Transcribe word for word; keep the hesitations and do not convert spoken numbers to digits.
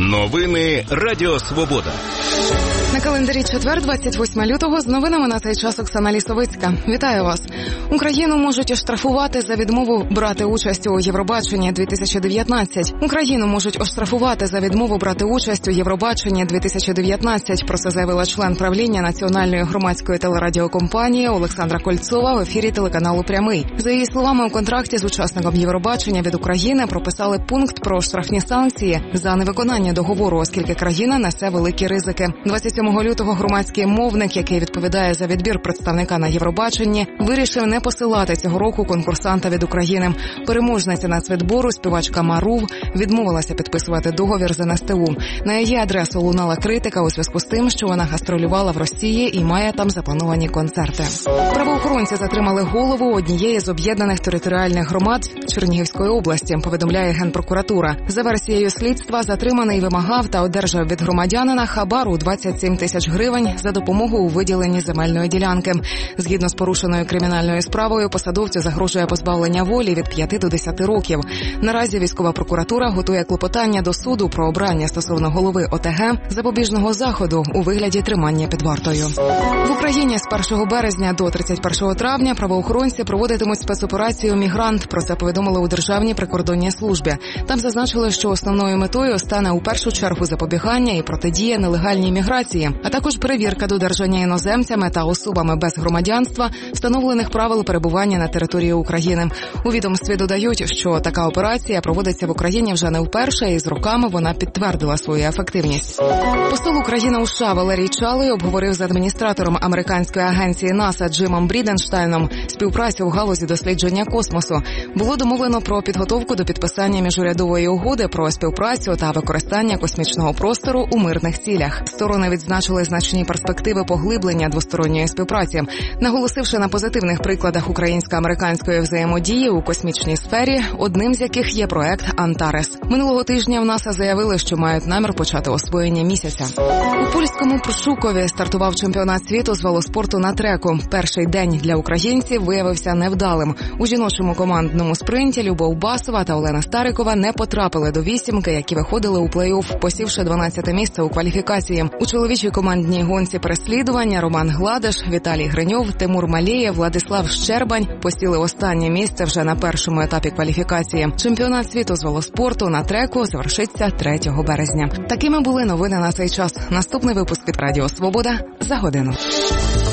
Новини Радіо Свобода. На календарі четвер, двадцять восьмого лютого, з новинами на цей час Оксана Лісовицька. Вітаю вас. Україну можуть оштрафувати за відмову брати участь у Євробаченні дві тисячі дев'ятнадцять. Україну можуть оштрафувати за відмову брати участь у Євробаченні дві тисячі дев'ятнадцять. Про це заявила член правління Національної громадської телерадіокомпанії Олександра Кольцова в ефірі телеканалу «Прямий». За її словами, у контракті з учасником Євробачення від України прописали пункт про штрафні санкції за невиконання договору, оскільки країна несе великі ризики. двадцять сьомого лютого громадський мовник, який відповідає за відбір представника на Євробаченні, вирішив не посилати цього року конкурсанта від України. Переможниця нацвідбору, співачка Марув, відмовилася підписувати договір з ен ес те у. На її адресу лунала критика у зв'язку з тим, що вона гастролювала в Росії і має там заплановані концерти. Правоохоронці затримали голову однієї з об'єднаних територіальних громад Чернігівської області, повідомляє Генпрокуратура. За версією слідства, затриманий вимагав та одержав від громадянина хабар у двадцять сім тисяч гривень за допомогу у виділенні земельної ділянки. Згідно з порушеною кримінальною справою, посадовцю загрожує позбавлення волі від п'яти до десяти років. Наразі військова прокуратура готує клопотання до суду про обрання стосовно голови о те ге запобіжного заходу у вигляді тримання під вартою. В Україні з першого березня до тридцять першого травня правоохоронці проводитимуть спецоперацію «Мігрант». Про це повідомили у Державній прикордонній службі. Там зазначили, що основною метою стане у першу чергу запобігання і протидія нелегальній міграції, а також перевірка додержання іноземцями та особами без громадянства встановлених правил перебування на території України. У відомстві додають, що така операція проводиться в Україні вже не вперше, і з роками вона підтвердила свою ефективність. Посол України у США Валерій Чалий обговорив з адміністратором американської агенції НАСА Джимом Бріденштайном співпрацю в галузі дослідження космосу. Було домовлено про підготовку до підписання міжурядової угоди про співпрацю та використання космічного простору у мирних цілях. Сторони відзначили значні перспективи поглиблення двосторонньої співпраці, наголосивши на позитивних прикладах українсько-американської взаємодії у космічній сфері, одним з яких є проект «Антарес». Минулого тижня в НАСА заявили, що мають намір почати освоєння місяця. У польському Прошукові стартував чемпіонат світу з велоспорту на треку. Перший день для українців виявився невдалим. У жіночому командному спринті Любов Басова та Олена Старикова не потрапили до вісімки, які виходили у плей-офф, посівши дванадцяте місце у кваліфікації. У чоловічій командній гонці переслідування Роман Гладиш, Віталій Гриньов, Тимур Малєєв, Владислав Щербань посіли останнє місце вже на першому етапі кваліфікації. Чемпіонат світу з велоспорту на треку завершиться третього березня. Такими були новини на цей час. Наступний випуск від Радіо Свобода за годину.